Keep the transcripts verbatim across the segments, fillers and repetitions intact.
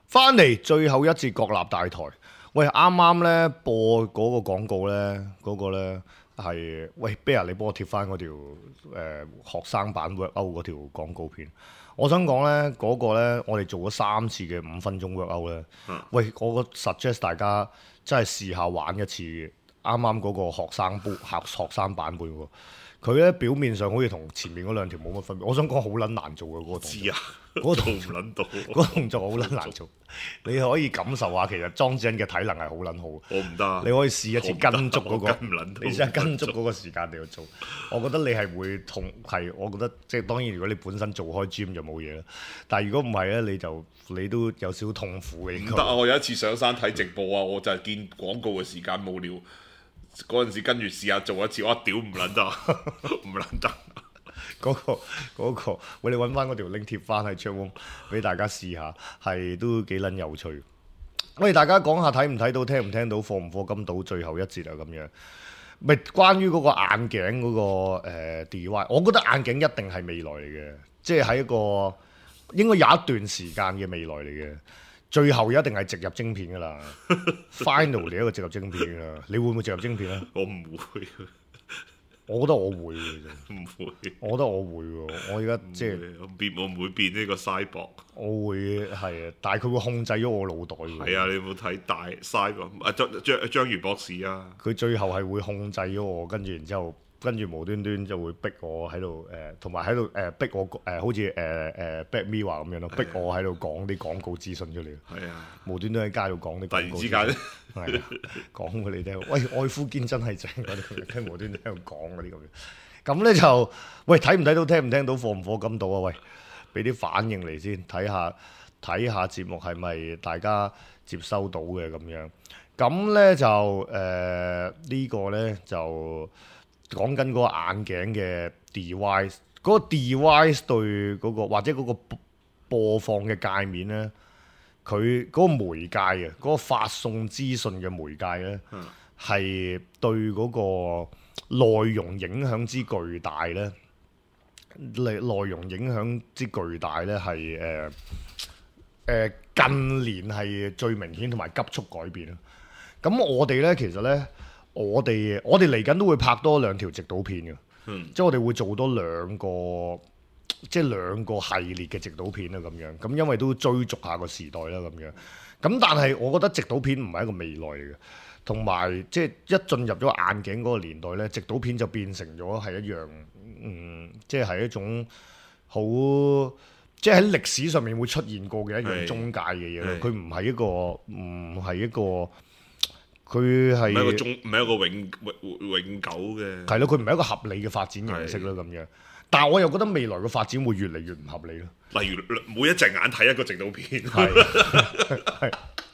翻嚟最後一節國立大台，喂，啱啱咧播嗰個廣告咧，嗰、嗰個咧係喂 Bear，你幫我貼翻嗰條誒、呃、學生版 workout 嗰條廣告片。我想講咧嗰個咧，我哋做咗三次嘅五分鐘 workout 咧，嗯、喂，我 suggest 大家真係試下玩一次啱啱嗰個學生版學學生版本喎。佢咧表面上好似同前面嗰兩條冇乜分別，我想講好撚難做嘅嗰、嗰個動作。知啊，嗰個動作唔撚到，嗰個動作好撚難做。你可以感受下，其實莊子欣嘅體能係好撚好。我唔得。你可以試一次跟足嗰、嗰個，你試下跟足嗰個時間你去做。我覺得你係會痛，係我覺得即係當然，如果你本身做開 gym 就冇嘢啦。但係如果唔係咧，你就你都有少少痛苦嘅。 唔得啊！我有一次上山睇直播啊，我就係見廣告嘅時間冇聊。嗰陣時跟住試下做一次，我屌唔撚得，唔撚得。 嗰個嗰個，喂，你揾翻嗰條 link 貼翻喺 chat room 俾大家試下，係都幾撚有趣。喂，大家講下睇唔睇到、聽唔聽到、課唔課金到最後一節啊咁樣。咪關於嗰個眼鏡嗰、嗰個、呃、D I Y， 我覺得眼鏡一定係未來嚟嘅，即係喺一個應該有一段時間嘅未來嚟嘅。最後一定係植入晶片噶啦，final 嚟一個植入晶片噶啦，你會唔會植入晶片啊？ 我唔會， 我覺得我會嘅， 唔會， 我覺得我會喎，我而家即係我變，我唔會變呢個 cyborg， 我會係啊，但係佢會控制咗我腦袋嘅。 係啊，你有冇睇大 cyborg 啊？張張章魚博士啊， 佢最後係會控制咗我，跟住然之後。跟住無端端就會逼我喺度誒，同埋喺度誒逼我誒、呃，好似誒誒 Black Mirror 咁樣咯，逼我喺度講啲廣告資訊出嚟。係啊，無端端喺街度講啲廣告。突然之間咧，係啊，講俾你聽。喂，愛夫堅真係正嗰啲，聽無端端喺度講嗰啲咁樣。咁咧就喂睇唔睇到，聽唔聽到，課唔課金到啊？喂，俾啲反應嚟先，睇下睇下節目係咪大家接收到嘅咁樣。咁咧就誒、呃這個、呢個咧就。講緊嗰個眼鏡嘅 device，嗰個 device 對嗰、嗰個或者嗰個播放嘅界面咧，佢嗰個媒介嘅嗰個發送資訊嘅媒介咧，係、嗯、對嗰個內容影響之巨大咧，內內容影響之巨大咧係誒誒近年係最明顯同埋急速改變啦。咁我哋咧其實咧。我哋我哋嚟緊都會拍多兩條直導片嘅，嗯、即係我哋會做多兩個，即係兩個系列嘅直導片啦咁樣。咁因為都追逐下個時代啦咁樣。咁但係我覺得直導片唔係一個未來嚟嘅，同埋即係一進入咗眼鏡嗰個年代咧，直導片就變成咗係一樣，嗯，即係係一種好，即係喺歷史上面會出現過嘅一樣中介嘅嘢。佢唔係一個，唔係一個。佢係唔係一個中，唔係一個永永永久嘅。 係咯，佢唔係一個合理嘅發展形式啦，咁樣。但係我又覺得未來嘅發展會越嚟越唔合理咯。 例如每一隻眼睇一個直導片， 係係。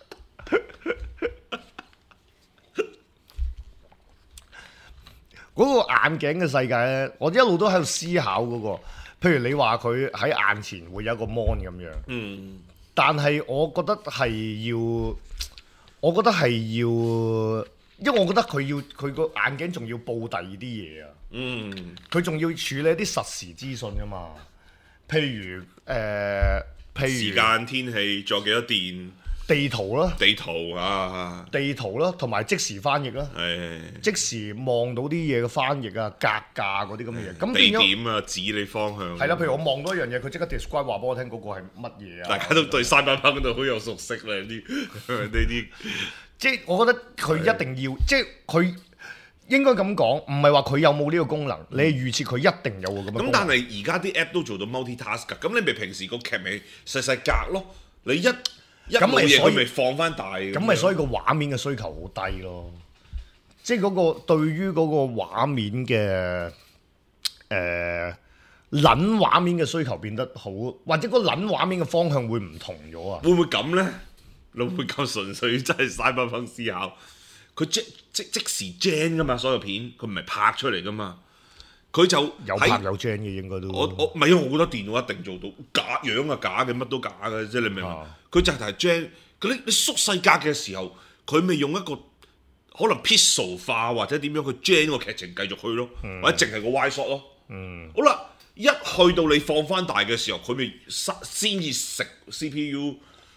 嗰個眼鏡嘅世界咧，我一路都喺度思考嗰個。譬如你話佢喺眼前會有一個 mon 咁樣，嗯。但係我覺得係要。我覺得係要，因為我覺得佢要佢個眼鏡仲要報第二啲嘢啊。嗯，佢仲要處理一啲實時資訊噶嘛。譬如誒、呃，譬如時間、天氣，仲有幾多電？ 地圖啦， 地圖啊， 地圖啦，同埋即時翻譯啦，係即時望到啲嘢嘅翻譯啊、格價嗰啲咁嘅嘢。咁地點啊，指你方向。 係啦，譬如我望到一樣嘢，佢即刻 describe 話俾我聽嗰個係乜嘢啊。 大家都對三百蚊嗰度好有熟悉啦，呢啲呢啲。 即係我覺得佢一定要，即係佢應該咁講，唔係話佢有冇呢個功能，你係預設佢一定有個咁嘅功能。 咁但係而家啲 app 都做到 multitask 㗎，咁你咪平時個劇咪細細格咯，你一一冇嘢佢咪放翻大， 咁咪所以個畫面嘅需求好低咯。即係嗰個對於嗰個畫面嘅誒撚畫面嘅需求變得好，或者個撚畫面嘅方向會唔同咗啊？ 會唔會咁咧？你會夠純粹真係嘥百分思考？佢即即即時 gen 噶嘛，所有片佢唔係拍出嚟噶嘛。佢就有拍有 gen 嘅應該都。 我我唔係，因為我覺得電腦一定做到假樣啊，假嘅乜都假嘅，即係你明唔明？佢、啊、就係 gen，佢你你縮細格嘅時候，佢咪用一個可能 pixel 化或者點樣去 gen 個劇情繼續去咯，嗯、或者淨係個 wide shot 咯。嗯，好啦，一去到你放翻大嘅時候，佢咪先至食 C P U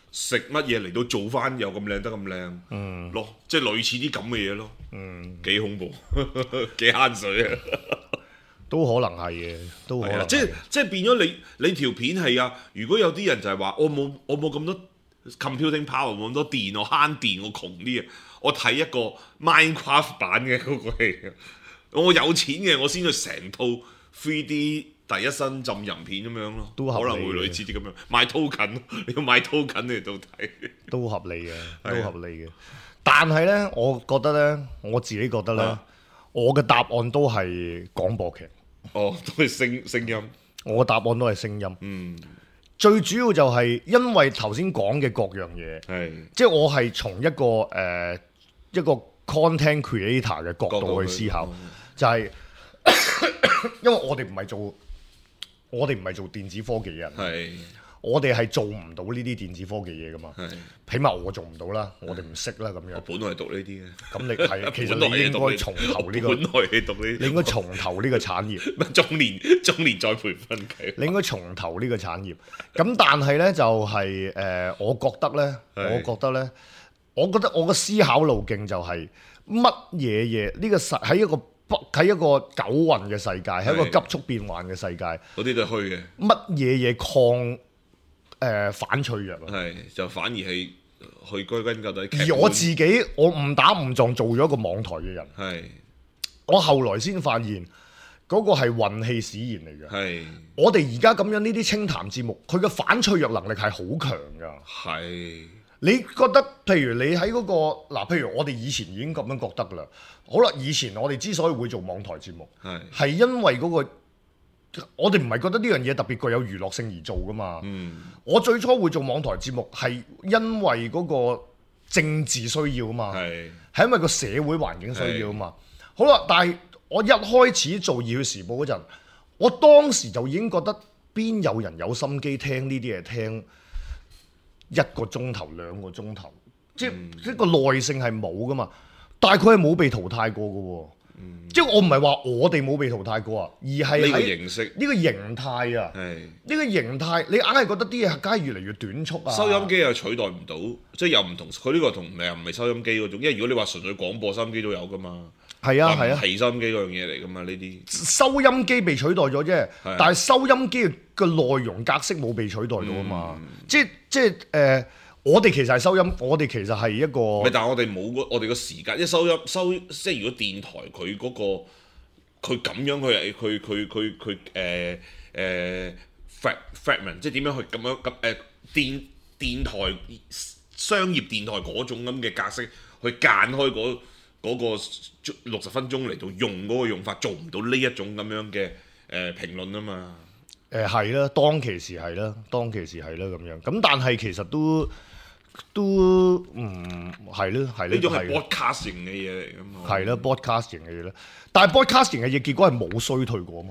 食乜嘢嚟到做翻又咁靚得咁靚， 嗯， 咯，即係類似啲咁嘅嘢咯， 嗯， 幾恐怖，幾慳水啊！ 都可能係嘅，都可能係。 即係即係變咗你你條片係啊！如果有啲人就係話我冇我冇咁多 computing power 冇咁多電，我慳電我窮啲啊！我睇一個 Minecraft 版嘅嗰個戲，我有錢嘅我先去成套 three D 第一身浸淫片咁樣咯， 都合理嘅可能會類似啲咁樣買 token，你要買 token 嚟到睇， 都合理嘅，都合理嘅。但係咧，我覺得咧，我自己覺得咧，啊、我嘅答案都係廣播劇。 哦，都係聲聲音。 我嘅答案都係聲音。 嗯， 最主要就係因為頭先講嘅各樣嘢， 係即係我係從一個誒、呃、一個 content creator 嘅角度去思考，就係、是、因為我哋唔係做。我哋唔係做電子科技嘅人， 係我哋係做唔到呢啲電子科技嘢噶嘛。 係起碼我做唔到啦，我哋唔識啦咁樣。 我本來係讀呢啲嘅， 咁你係其實你應該從頭呢個， 本來係讀呢， 你應該從頭呢個產業。 中年中年再培訓佢， 你應該從頭呢個產業。咁但係咧就係、是、誒、呃，我覺得咧，我覺得咧，我覺得我嘅思考路徑就係乜嘢嘢呢個實喺一個。喺一個九運嘅世界，喺一個急速變幻嘅世界， 嗰啲都係虛嘅。 乜嘢嘢抗誒、呃、反脆弱啊？ 係就反而係去歸根究底。 而我自己，我誤打誤撞做咗一個網台嘅人。 係我後來先發現嗰、那個係運氣使然嚟嘅。 係我哋而家咁樣呢啲清談節目，佢嘅反脆弱能力係好強㗎。 係你覺得，譬如你喺嗰、那個嗱，譬如我哋以前已經咁樣覺得㗎啦。好啦，以前我哋之所以會做網台節目，係係因為嗰、那個我哋唔係覺得呢樣嘢特別具有娛樂性而做㗎嘛。嗯，我最初會做網台節目係因為嗰個政治需要啊嘛，係係因為個社會環境需要啊嘛。好啦，但係我一開始做《熱血時報》嗰陣，我當時就已經覺得邊有人有心機聽呢啲嘢聽一個鐘頭兩個鐘頭，即係一個耐性係冇㗎嘛。但係佢係冇被淘汰過嘅喎，嗯、即係我唔係話我哋冇被淘汰過啊，而係呢個形式呢個形態啊，呢個形態你硬係覺得啲嘢梗係越嚟越短促啊。 收音機又取代唔到，即係又唔同佢呢個同又唔係收音機嗰種，因為如果你話純粹廣播收音機都有噶嘛， 係啊係啊， 係收音機嗰樣嘢嚟噶嘛呢啲。 收音機被取代咗啫，啊、但係收音機嘅內容格式冇被取代到啊嘛，嗯、即係即係誒。呃我哋其實係收音，我哋其實係一個。但係我哋冇我哋個時間， 一收音收，即係如果電台佢嗰、嗰個佢咁樣佢佢佢佢佢誒誒 fragment，即係點樣去咁樣咁誒、呃、電電台商業電台嗰種咁嘅格式去間開嗰嗰個六十分鐘嚟到用嗰個用法，做唔到呢一種咁樣嘅誒、呃、評論啊嘛。 誒係啦，當其時係啦，當其時係啦咁樣。咁但係其實都。都唔係咯，係咯， 呢種係 broadcast 型嘅嘢嚟㗎嘛。 係啦 broadcast 型嘅嘢啦，但係 broadcast 型嘅嘢結果係冇衰退過啊嘛。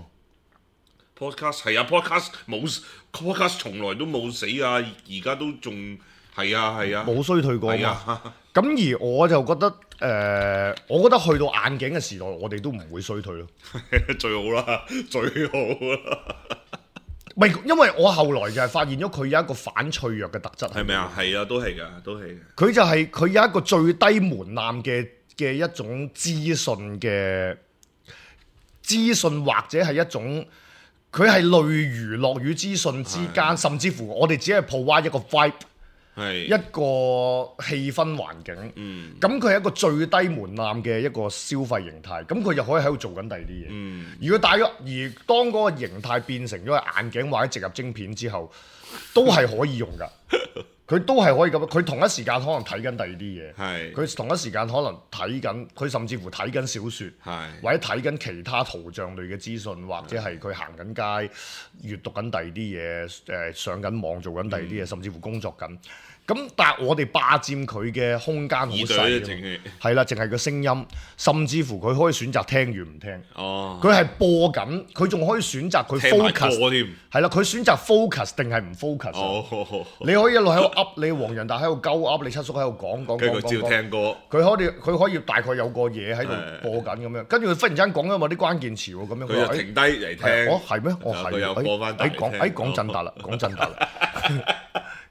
podcast 係啊 podcast 冇 podcast 從來都冇死啊，而家都仲係啊係啊， 冇衰退過啊嘛。咁而我就覺得誒、呃，我覺得去到眼鏡嘅時代，我哋都唔會衰退咯。 最好啦，最好啦。 唔係，因為我後來就係發現咗佢有一個反脆弱嘅特質， 係咪啊？係啊，都係㗎，都係嘅。 佢就係佢有一個最低門檻嘅嘅一種資訊嘅資訊，或者係一種佢係類娛樂與資訊之間，的甚至乎我哋只係 provide 一個 vibe。係一個氣氛環境，咁佢係一個最低門檻嘅一個消費形態，咁佢就可以喺度做緊第二啲嘢。嗯、如果大約而當嗰個形態變成咗眼鏡或者植入晶片之後，都係可以用㗎。佢都係可以咁，佢同一時間可能睇緊第二啲嘢，佢是同一時間可能睇緊，佢甚至乎睇緊小説，是或者睇緊其他圖像類嘅資訊，或者係佢行緊街閲讀緊第二啲嘢，誒、呃、上緊網做緊第二啲嘢，嗯、甚至乎工作緊。咁但係我哋霸佔佢嘅空間好細，係啦，淨係個聲音，甚至乎佢可以選擇聽與唔聽。哦，佢係播緊，佢仲可以選擇佢 focus，係啦，佢選擇 focus 定係唔 focus。哦，你可以一路喺度噏，你黃仁達喺度鳩噏，你七叔喺度講講講講。 佢照聽歌。 佢可以佢可以大概有個嘢喺度播緊咁樣，跟住佢忽然間講咗某啲關鍵詞喎，咁樣佢就停低嚟聽。 哦，係咩？哦係。 佢又播翻大嚟聽。 誒講誒講震達啦，講震達啦。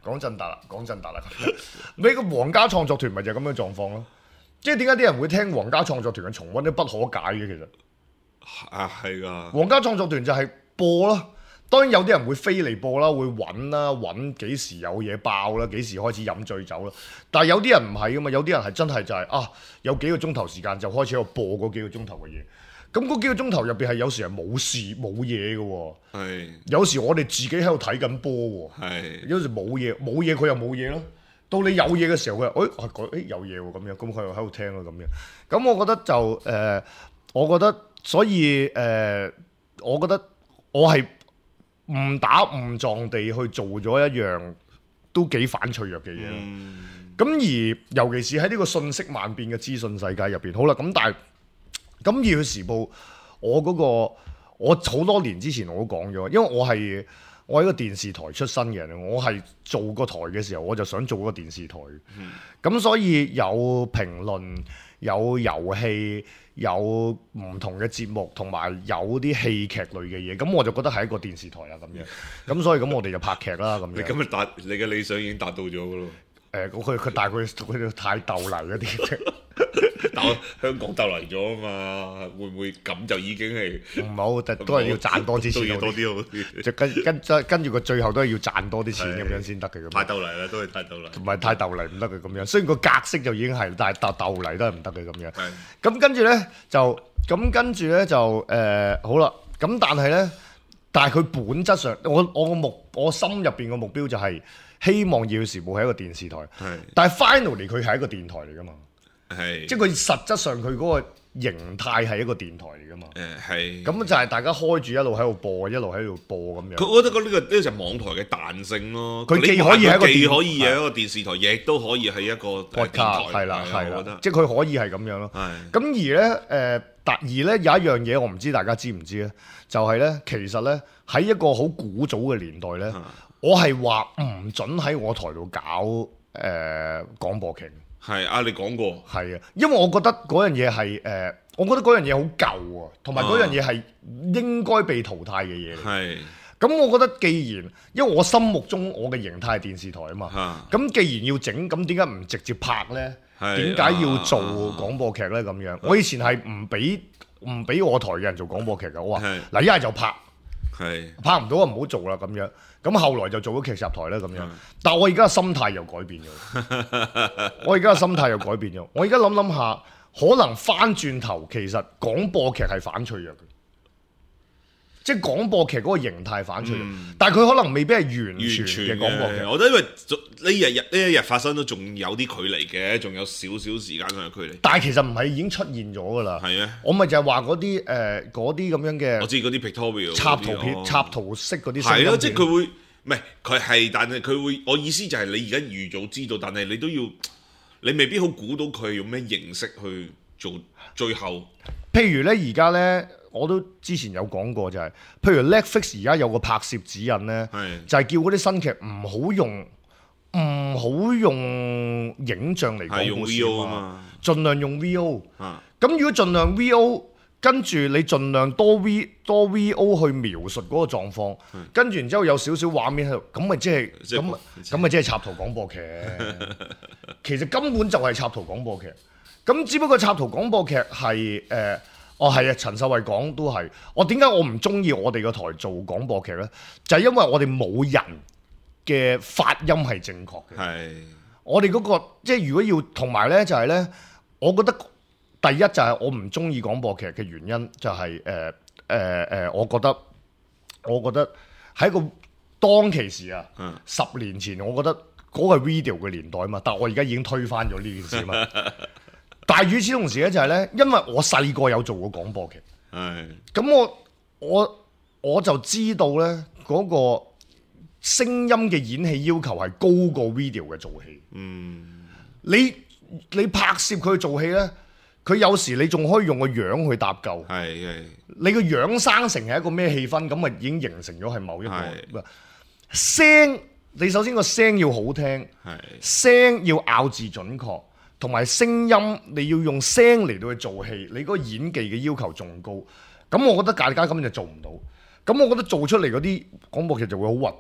講真達啦，講真達啦。你個皇家創作團咪就係咁嘅狀況咯。即係點解啲人會聽皇家創作團嘅重溫都不可解嘅其實。 啊，係㗎。 皇家創作團就係播咯。當然有啲人會飛嚟播啦，會揾啦，揾幾時有嘢爆啦，幾時開始飲醉酒啦。但係有啲人唔係噶嘛，有啲人係真係就係、是、啊，有幾個鐘頭時間就開始喺度播嗰幾個鐘頭嘅嘢。咁嗰幾個鐘頭入邊係有時係冇事冇嘢嘅喎。係。有時我哋自己喺度睇緊波喎。係。有時冇嘢冇嘢佢又冇嘢咯。到你有嘢嘅時候佢誒誒誒有嘢喎咁樣，咁佢又喺度聽咯咁樣。咁我覺得就誒、呃，我覺得所以誒、呃，我覺得我係。誤打誤撞地去做咗一樣都幾反脆弱嘅嘢，咁、嗯、而尤其是喺呢個瞬息萬變嘅資訊世界入邊，好啦，咁但係咁《熱血時報》我嗰、嗰個我好多年之前我都講咗，因為我係我係一個電視台出身嘅人，我係做個台嘅時候我就想做個電視台，咁、嗯、所以有評論、有遊戲。有唔同嘅節目，同埋有啲戲劇類嘅嘢，咁我就覺得係一個電視台啊咁樣，咁所以咁我哋就拍劇啦咁樣。你今日達你嘅理想已經達到咗嘅咯。誒，佢佢但係佢佢太鬥嚟嗰啲啫。但香港鬥嚟咗啊嘛，會唔會咁就已經係唔好？都係要賺多啲錢，都要多啲好啲。就跟跟跟住個最後都係要賺多啲錢咁樣先得嘅咁。太鬥嚟啦，都係太鬥嚟。唔係太鬥嚟唔得嘅咁樣。雖然個格式就已經係，但係鬥鬥嚟都係唔得嘅咁樣。咁跟住咧就咁跟住咧就誒、呃、好啦。咁但係咧，但係佢本質上，我我個目我心入邊個目標就係希望《熱血時報》係一個電視台。係。但係 finally 佢係一個電台嚟㗎嘛。係，即係佢實質上佢嗰個形態係一個電台嚟噶嘛。誒係，咁就係大家開住一路喺度播，一路喺度播咁樣。佢我覺得呢個呢個就係網台嘅彈性咯。佢既可以係一個既可以係一個電視台，亦都可以係一個電台。係啦係啦，即係佢可以係咁樣咯。係。咁而咧誒，但而咧有一樣嘢我唔知大家知唔知咧，就係咧其實咧喺一個好古早嘅年代咧，我係話唔準喺我台度搞誒廣播劇。係啊，你講過係啊，因為我覺得嗰樣嘢係誒，我覺得嗰樣嘢好舊啊，同埋嗰樣嘢係應該被淘汰嘅嘢嚟。係，咁我覺得既然因為我心目中我嘅形態係電視台啊嘛，咁既然要整，咁點解唔直接拍咧？點解要做廣播劇咧？咁樣，我以前係唔俾唔俾我台嘅人做廣播劇㗎，我話嗱一係就拍，係拍唔到啊唔好做啦咁樣。咁後來就做咗劇集台啦咁樣，嗯、但係我而家嘅心態又改變咗。我而家嘅心態又改變咗。我而家諗諗下，可能翻轉頭其實廣播劇係反脆弱嘅，即係廣播劇嗰個形態反脆弱，嗯、但係佢可能未必係完全嘅廣播劇。我覺得因為呢日日呢一日發生都仲有啲距離嘅，仲有少少時間嘅距離。但係其實唔係已經出現咗㗎啦。係啊，我咪就係話嗰啲誒嗰啲咁樣嘅。我知嗰啲 pictorial 插圖片、哦、插圖式嗰啲。係咯，即係佢會。唔係佢係，但係佢會。我意思就係你而家預早知道，但係你都要，你未必好估到佢用咩形式去做最後。譬如咧，而家咧，我都之前有講過就係、是，譬如 Netflix 而家有個拍攝指引咧，就係叫嗰啲新劇唔好用，唔好用影像嚟講故事啊嘛，盡量用 V O。咁如果盡量 V O。跟住你盡量多 V 多 V O 去描述嗰個狀況，跟住然之後有少少畫面喺度，咁咪即係咁咁咪即係插圖廣播劇。其實根本就係插圖廣播劇，咁只不過插圖廣播劇係誒、呃，哦係啊，陳秀慧講都係。我點解我唔中意我哋個台做廣播劇呢？就係、是、因為我哋冇人嘅發音係正確嘅。係是我哋嗰、那個即係如果要同埋呢，就係、是、呢，我覺得。第一就係我唔中意廣播劇嘅原因就係誒誒誒，我覺得我覺得喺個當其時啊，嗯、十年前我覺得嗰個係 video 嘅年代啊嘛，但係我而家已經推翻咗呢件事嘛。但係與此同時咧，就係咧，因為我細個有做過廣播劇，咁是我我我就知道咧嗰、那個聲音嘅演戲要求係高過 video 嘅做戲。嗯，你你拍攝佢做戲咧。佢有時你仲可以用個樣去搭救，係係。你個樣生成係一個咩氣氛，咁啊已經形成咗係某一個是聲。你首先個聲要好聽，係聲要咬字準確，同埋聲音你要用聲嚟到去做戲，你嗰個演技嘅要求仲高。咁我覺得大家根本就做唔到。咁我覺得做出嚟嗰啲廣播劇就會好核突。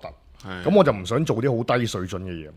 咁我就唔想做啲好低水準嘅嘢。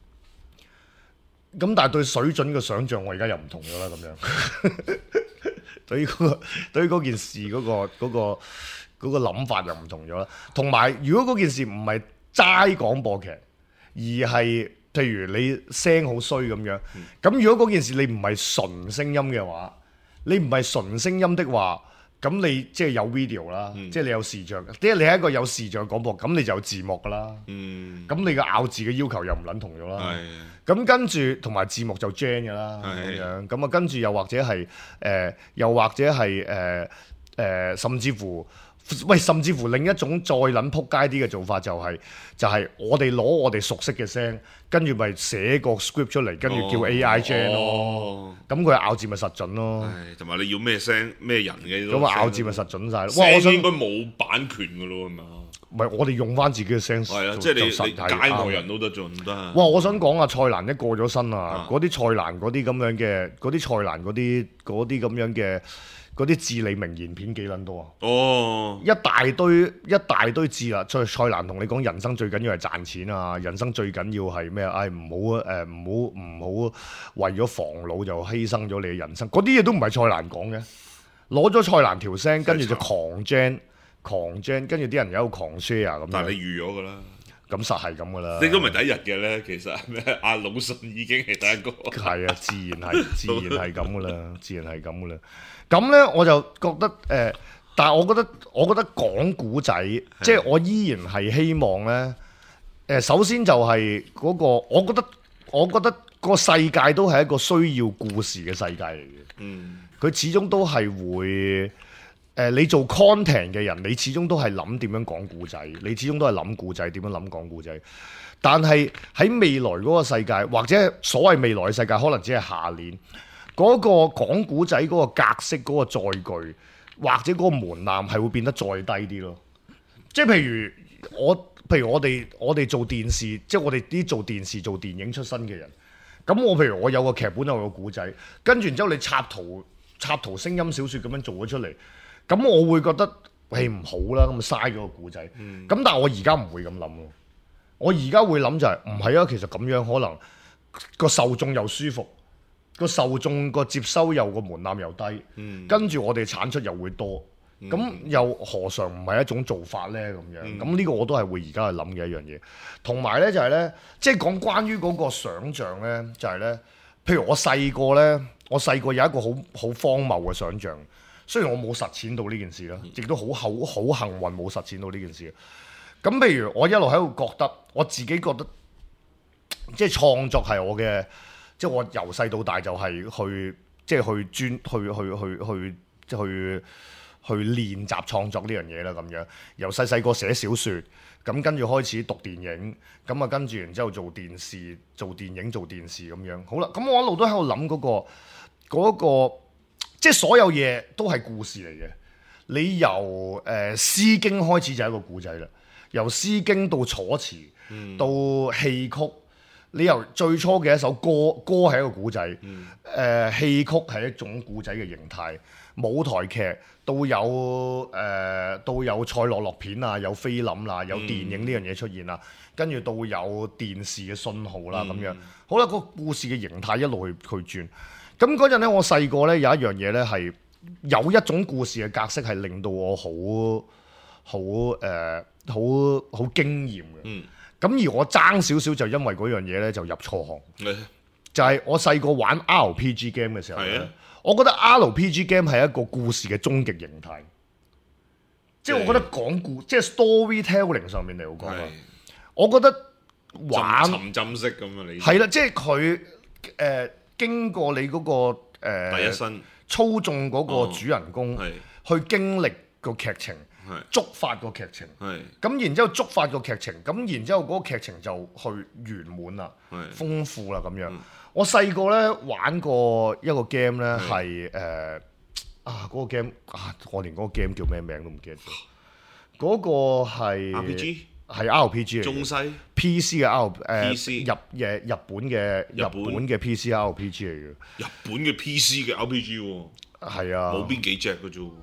咁但係對水準嘅想像，我而家又唔同咗啦。咁樣對於嗰、嗰個、對於嗰件事嗰、嗰個嗰、嗰個嗰、嗰個諗法又唔同咗啦。同埋，如果嗰件事唔係齋廣播劇，而係譬如你聲好衰咁樣，咁、嗯、如果嗰件事你唔係純聲音嘅話，你唔係純聲音的話，咁你即係有 video 啦，嗯、即係你有視像，即係你係一個有視像廣播，咁你就有字幕噶啦。咁、嗯、你嘅咬字嘅要求又唔撚同咗啦。咁跟住同埋字幕就 gen 噶啦咁樣，咁啊跟住又或者係誒、呃，又或者係誒誒，甚至乎。喂，甚至乎另一種再撚撲街啲嘅做法就係、是、就係、是、我哋攞我哋熟悉嘅聲，跟住咪寫個 script 出嚟，跟住叫 A I gen 咯。咁佢、哦、咬字咪實準咯。同埋你要咩聲咩人嘅咁啊咬字咪實準晒咯。哇！我想應該冇版權㗎咯，係嘛？唔係我哋用翻自己嘅聲。係啊，即係你你街外人都得做唔得啊？哇！我想講啊，蔡瀾一過咗身啊，嗰啲蔡瀾嗰啲咁樣嘅，嗰啲蔡瀾嗰啲嗰啲咁樣嘅。嗰啲至理名言片幾撚多啊？哦，一大堆一大堆字啦。蔡蔡瀾同你講人生最緊要係賺錢啊，人生最緊要係咩啊？唉，唔好誒，唔好唔好為咗防老就犧牲咗你嘅人生。嗰啲嘢都唔係蔡瀾講嘅，攞咗蔡瀾條聲，跟住就狂 gen 狂 gen，跟住啲人有一個狂 share 咁。但係你預咗㗎啦。咁實係咁噶啦，你都唔係第一日嘅咧，其實咩阿魯迅已經係第一個。係啊，自然係自然係咁噶啦，自然係咁噶啦。咁咧我就覺得誒、呃，但係我覺得我覺得講古仔，的即係我依然係希望咧誒、呃，首先就係嗰、嗰個，我覺得我覺得個世界都係一個需要故事嘅世界嚟嘅。嗯，佢始終都係會。誒、呃，你做 content 嘅人，你始終都係諗點樣講故仔，你始終都係諗故仔，點樣諗講故仔。但係喺未來嗰個世界，或者所謂未來嘅世界，可能只係下年嗰、嗰個講故仔嗰個格式、嗰、嗰個載具，或者嗰個門檻係會變得再低啲咯。即係譬如我，譬如我哋我哋做電視，即係我哋啲做電視做電影出身嘅人，咁我譬如我有個劇本有個故仔，跟住然之後你插圖插圖聲音小説咁樣做咗出嚟。咁我會覺得係唔好啦，咁嘥咗個故仔。咁、嗯、但係我而家唔會咁諗咯。我而家會諗就係唔係啊？其實咁樣可能個受眾又舒服，個受眾個接收又個門檻又低，嗯、跟住我哋產出又會多。咁、嗯、又何嘗唔係一種做法呢？咁樣咁呢、嗯、個我都係會而家去諗嘅一樣嘢。同埋呢，就係呢，即係講關於嗰個想像呢，就係呢。譬如我細個呢，我細個有一個好好荒謬嘅想像。雖然我冇實踐到呢件事啦，亦都好好好幸運冇實踐到呢件事。咁譬如我一路喺度覺得，我自己覺得，即係創作係我嘅，即係我由細到大就係去，即係去專去去去去即係去去練習創作呢樣嘢啦。咁樣由細細個寫小説，咁跟住開始讀電影，咁啊跟住然之後做電視、做電影、做電視咁樣。好啦，咁我一路都喺度諗嗰個嗰個。嗰個即係所有嘢都係故事嚟嘅。你由誒、呃《詩經》開始就係一個故仔啦。由《詩經》到楚辭，嗯、到戲曲，你由最初嘅一首歌，歌係一個故仔。誒、嗯呃、戲曲係一種故仔嘅形態。舞台劇到有誒、呃、到有賽洛洛片啊，有菲林啦，有電影呢樣嘢出現啦。跟住、嗯、到有電視嘅信號啦咁、嗯、樣。好啦，個故事嘅形態一路去去轉。咁嗰陣咧，我細個咧有一樣嘢咧係有一種故事嘅格式係令到我好好誒好好驚豔嘅。嗯。咁而我爭少少就因為嗰樣嘢咧就入錯行。嗯、就係我細個玩 R P G game 嘅時候咧，嗯、我覺得 R P G game 係一個故事嘅終極形態。即係、嗯、我覺得講故即係 storytelling 上面嚟講啊，嗯、我覺得玩沉浸式咁啊，你係啦，即係佢誒。經過你嗰、那個、呃、第一身操縱嗰個主人公、哦、去經歷個劇情，是觸發個劇情，咁是然之後觸發個劇情，咁然之後嗰個劇情就去圓滿啦，是豐富啦咁樣。嗯、我細個咧玩過一個 game 咧係誒啊嗰、那個 game 啊，我連嗰個 game 叫咩名都唔記得咗。嗰、那個係 R P G。係 R P G 嚟嘅，中西 P C 嘅 R 誒入嘅日本嘅日本嘅 P C R P G 嚟嘅，日本嘅 P C 嘅 R P G 喎，係啊，冇邊幾隻嘅啫，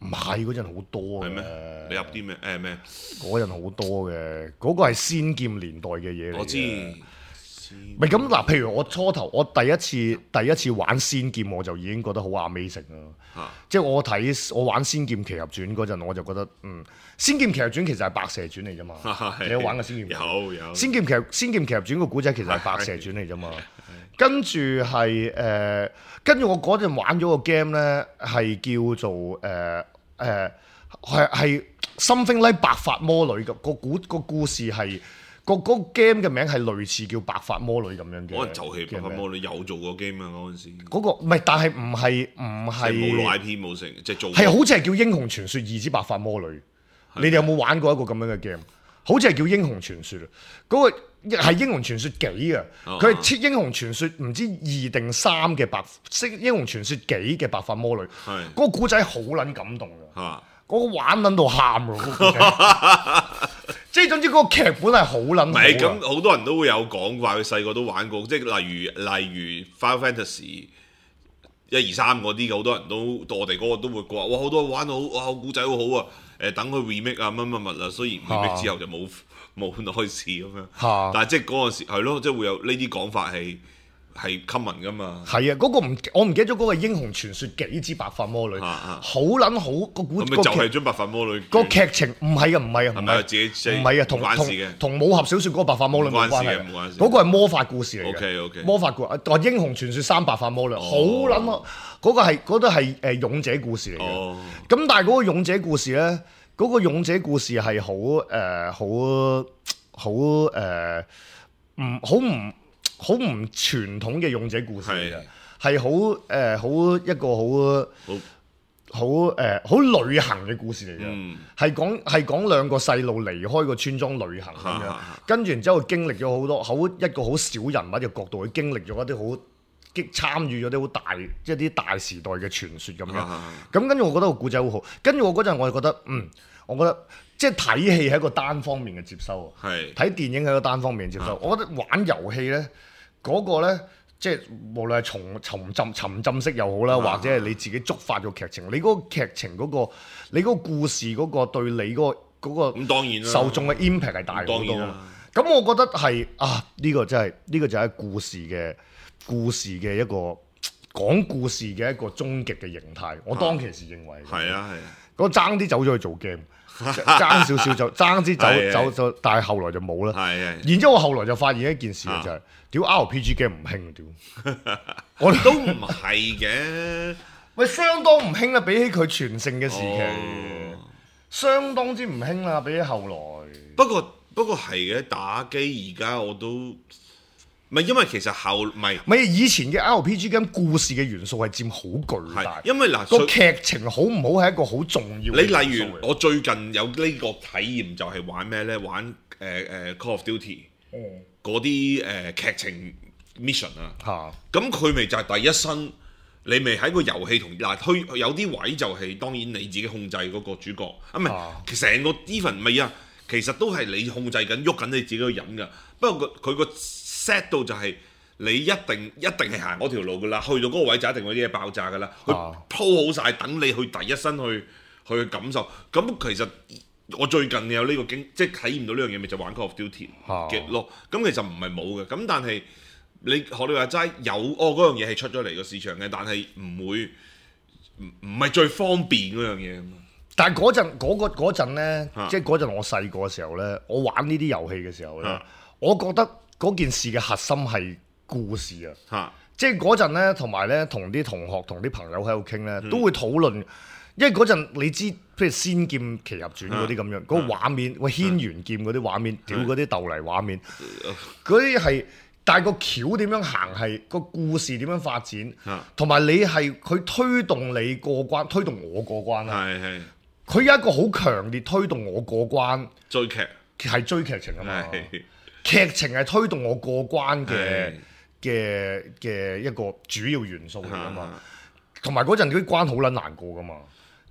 唔係嗰陣好多嘅。 係咩？你入啲咩？誒咩？ 嗰陣好多嘅，嗰個係仙劍年代嘅嘢嚟嘅。 我知。 唔係咁嗱，譬如我初頭我第一次第一次玩仙劍，我就已經覺得好 amazing 啦。 啊、 即係我睇我玩仙劍奇俠傳嗰陣，我就覺得嗯，仙劍奇俠傳其實係白蛇傳嚟啫嘛。你有玩過仙劍？ 有有。 仙劍奇俠仙劍奇俠傳個古仔其實係白蛇傳嚟啫嘛。跟住係誒，跟住我嗰陣玩咗個 game 咧，係叫做誒誒係係 something like 白髮魔女嘅個古個故事係。個嗰個 game 嘅名係類似叫白髮魔女咁樣嘅， 可能就係白髮魔女有做過 game 啊嗰陣時。 嗰個唔係，但係唔係唔係冇攞 I P 冇成，即係做係好似係叫英雄傳說二之白髮魔女。你哋有冇玩過一個咁樣嘅 game？好似係叫英雄傳說啊！嗰個係英雄傳說幾啊？佢係切英雄傳說唔知二定三嘅白，英雄傳說幾嘅白髮魔女。係嗰個古仔好撚感動㗎。嗰個玩撚到喊喎！即係總之嗰個劇本係好撚好。唔係咁，好多人都會有講話，佢細個都玩過，即係例如例如 Final Fantasy 一二三嗰啲嘅，好多人都我哋嗰個都會講，哇好多玩到好，哇古仔好好啊！誒等佢 remake 啊乜乜乜啊，雖然 remake 之後就冇冇開始咁樣，啊、但係即係嗰陣時係咯，即係會有呢啲講法係。係 common 噶嘛？係啊，嗰、那個唔我唔記得咗嗰個英雄傳說幾之白髮魔女，好撚好個古。 咁咪就係將白髮魔女個劇情唔係啊，唔係啊，唔係自己唔係啊，同同同武俠小説嗰個白髮魔女冇關係嘅，嗰個係魔法故事嚟嘅。 OK OK， 魔法故啊，話英雄傳說三白髮魔女，好撚啊！嗰個係嗰個係誒勇者故事嚟嘅。咁、哦、但係嗰個勇者故事咧，嗰、那個勇者故事係好誒好好誒唔好唔。好唔傳統嘅勇者故事嚟嘅，係好誒好一個好好誒好旅行嘅故事嚟嘅，係講係講兩個細路離開個村莊旅行咁樣，啊、跟住然之後經歷咗好多好一個好小人物嘅角度去經歷咗一啲好激參與咗啲好大即係啲大時代嘅傳說咁樣，咁、啊、跟住我覺得個故仔好好，跟住我嗰陣我就覺得嗯，我覺得。即係睇戲係一個單方面嘅接收，睇是電影係一個單方面嘅接收。啊、我覺得玩遊戲咧，嗰、嗰個咧，即係無論係從沉浸沉浸式又好啦，啊、或者係你自己觸發個劇情，你嗰個劇情嗰、嗰個，你嗰個故事嗰個對你嗰、嗰個嗰個受眾嘅 impact 係大好多。咁我覺得係啊，呢、呢個真係呢、呢個就係故事嘅故事嘅一個講故事嘅一個終極嘅形態。我當其時認為係啊係啊， 嗰爭啲走咗去做 game。爭少少就爭啲走走就，但係後來就冇啦。係係。然之後我後來就發現一件事就係，屌 R P G game 唔興，屌。 我哋都唔係嘅， 喂，相當唔興啦，比起佢全盛嘅時期，相當之唔興啦，比起後來。 不過不過係嘅，打機而家我都。唔係，因為其實後唔係， 唔係以前嘅 R P G game 故事嘅元素係佔好巨大。 因為嗱個劇情好唔好係一個好重要嘅元素。 你例如我最近有呢個體驗就係玩咩咧？玩誒誒、呃、Call of Duty 嗰啲誒劇情 mission 啊。嚇！咁佢咪就係第一身，你咪喺個遊戲同嗱，佢有啲位就係當然你自己控制嗰個主角啊，唔係成個 even 唔係啊，其實都係你控制緊喐緊你自己個人㗎。不過佢個 set 到就係你一定一定係行嗰條路噶啦，去到嗰個位就一定有啲嘢爆炸噶啦，佢鋪好晒等你去第一身去去感受。咁其實我最近有呢個經，即係體驗到呢樣嘢，咪就玩 Call of Duty 嘅咯。咁其實唔係冇嘅，咁但係你學你話齋有哦嗰樣嘢係出咗嚟個市場嘅，但係唔會唔唔係最方便嗰樣嘢。 但係嗰陣嗰個嗰陣咧，即係嗰陣我細個嘅時候咧，我玩呢啲遊戲嘅時候咧，啊、我覺得。嗰件事嘅核心係故事啊！嚇，即係嗰陣咧，同埋咧，同啲同學、同啲朋友喺度傾咧，都會討論。因為嗰陣你知，譬如《仙劍奇俠傳》嗰啲咁樣，嗰個畫面，喂，軒轅劍嗰啲畫面，屌嗰啲豆泥畫面，嗰啲係，但係個橋點樣行係個故事點樣發展，同埋你係佢推動你過關，推動我過關啦。係係，佢有一個好強烈推動我過關追劇， 係追劇情啊嘛。劇情係推動我過關嘅嘅嘅一個主要元素嚟啊嘛，同埋嗰陣啲關好撚難過噶嘛，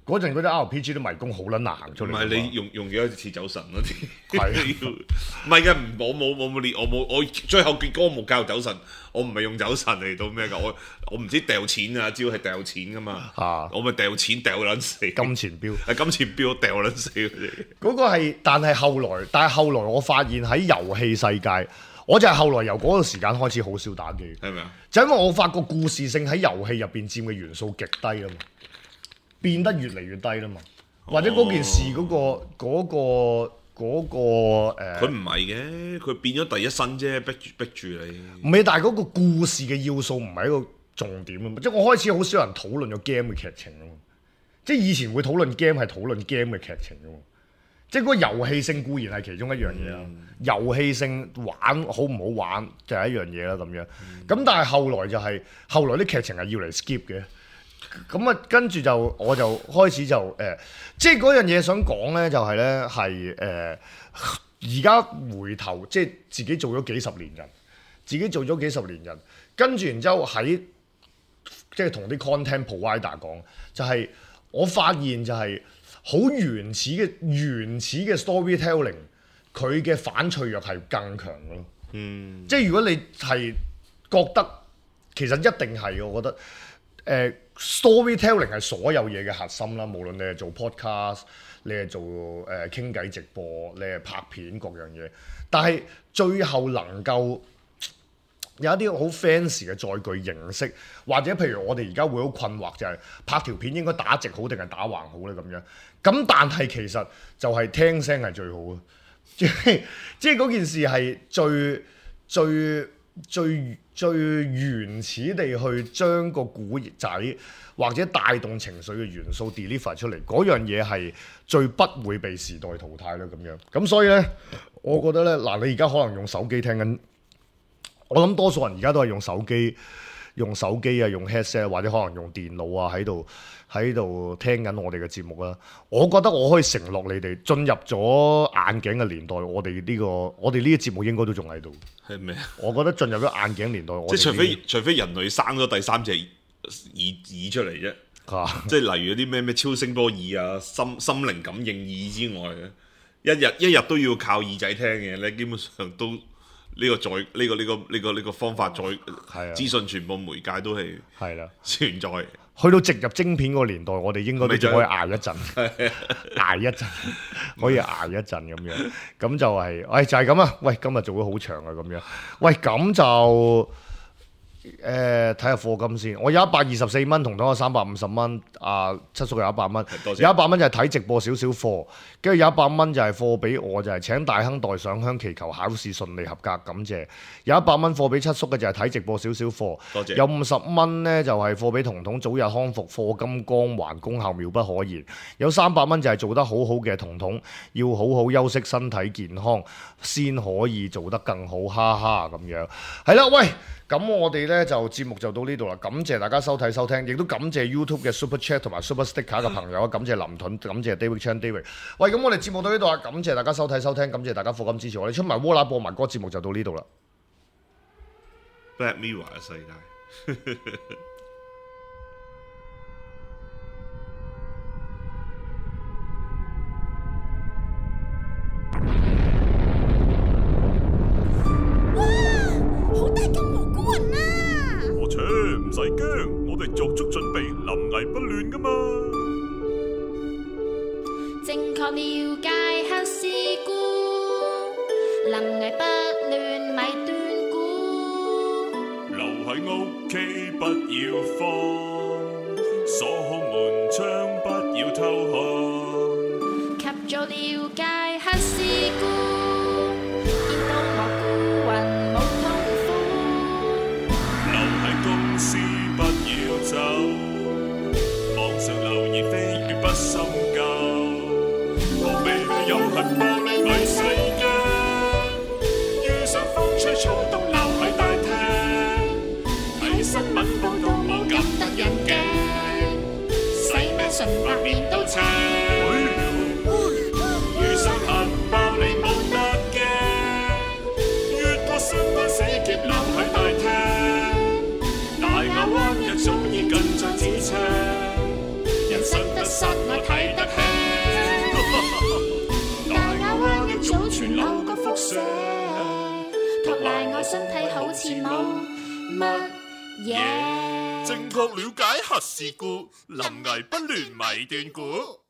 嗰陣嗰啲 R P G 啲迷宮好撚難行出嚟。 唔係你用用幾多次走神嗰啲？ 係要唔係嘅？我冇我冇練，我冇我最後結果我冇教走神，我唔係用走神嚟到咩㗎？我我唔知掉錢啊，只要係掉錢㗎嘛。啊、我咪掉錢掉撚死。金錢標係金錢標掉撚死佢哋。 嗰個係，但係後來，但係後來我發現喺遊戲世界，我就係後來由嗰個時間開始好少打機。 係咪啊？ 就因為我發覺故事性喺遊戲入邊佔嘅元素極低啊嘛，變得越嚟越低啦嘛。或者嗰件事嗰、嗰個嗰、嗰個嗰、嗰個誒， 佢唔係嘅，佢變咗第一身啫，逼住逼住你。 唔係，但係嗰個故事嘅要素唔係一個重點啊嘛。即係我開始好少人討論個 game 嘅劇情啊嘛。即係以前會討論 game 係討論 game 嘅劇情啊嘛。即係嗰個遊戲性固然係其中一樣嘢啦。嗯、遊戲性玩好唔好玩就係一樣嘢啦咁樣。咁、嗯、但係後來就係、係、後來啲劇情係要嚟 skip 嘅。咁啊，跟住就我就開始就誒、呃，即係嗰樣嘢想講咧，就係咧係誒，而家回頭即係自己做咗幾十年人，自己做咗幾十年人，跟住然之後喺即係同啲 content provider 講，就係、是、我發現就係好原始嘅原始嘅 storytelling， 佢嘅反脆弱係更強嘅咯。嗯，即係如果你係覺得其實一定係，我覺得誒。呃 Storytelling 係所有嘢嘅核心啦，無論你係做 podcast， 你係做誒傾偈直播，你係拍片各樣嘢，但係最後能夠有一啲好 fancy 嘅載具形式，或者譬如我哋而家會好困惑就係、是、拍條片應該打直好定係打橫好咧咁樣，咁但係其實就係聽聲係最好啊，即係即係嗰件事係最最最最原始地去將個古仔或者帶動情緒嘅元素 deliver 出嚟，嗰樣嘢係最不會被時代淘汰啦咁樣。咁所以呢，我覺得呢，嗱，你而家可能用手機聽緊，我諗多數人而家都係用手機、用手機啊、用 headset 或者可能用電腦啊喺度喺度聽緊我哋嘅節目啦。我覺得我可以承諾你哋進入咗眼鏡嘅年代，我哋呢個我哋呢個節目應該都仲喺度。係咩？我覺得進入咗眼鏡年代， 即係除非除非人類生咗第三隻耳耳出嚟啫。啊、即係例如啲咩咩超聲波耳啊、心心靈感應耳之外嘅，一日一日都要靠耳仔聽嘅咧，基本上都呢、呢個在呢、呢個呢、呢個呢、呢個呢、呢個方法在資訊傳播媒介都係係啦存在。 去到植入晶片嗰個年代，我哋應該都仲可以捱一陣，捱一陣，可以捱一陣咁樣。咁就係、是，喂就係咁啊！喂，今日做咗好長啊，咁樣。喂，咁就誒睇下課金先。我有一百二十四蚊，同等有三百五十蚊。啊，七叔有一百蚊，有一百蚊就係睇直播少少課，跟住有一百蚊就係課俾我，就係、是、請大亨代上香，祈求考試順利合格，感謝。有一百蚊課俾七叔嘅就係睇直播少少課，多謝。有五十蚊呢就係課俾彤彤，早日康復，課金光環，功效妙不可言。有三百蚊就係做得好好嘅彤彤，要好好休息，身體健康先可以做得更好，哈哈咁樣。係啦，喂。咁我哋咧就節目就到呢度啦，感謝大家收睇收聽，亦都感謝 YouTube 嘅 Super Chat 同埋 Super Sticker 嘅朋友，感謝林盾，感謝 David Chan David。喂，咁我哋節目到呢度啦，感謝大家收睇收聽，感謝大家課金支持我哋，出埋窩啦播埋歌，節目就到呢度啦。 Black Mirror 嘅世界。 唔使驚，我哋作足準備，臨危不亂㗎嘛。正確了解黑事故，臨危不亂咪斷估。留喺屋企不要慌，鎖好門窗不要偷看。及早了解黑事故，見到蘑菇雲冇痛苦。留喺公司不要走，網上留言蜚語不深究。無味有恨玻璃咪死驚，遇上風吹草動留喺大廳，睇新聞報道冇咁得人驚，洗咩純白面都青。遇上恨爆你冇得驚，越過新聞死劫留喺大廳，大亞灣日早已近在咫尺，人生得失我賴我身體好似冇乜嘢。 正確了解核事故，臨危不亂咪斷估。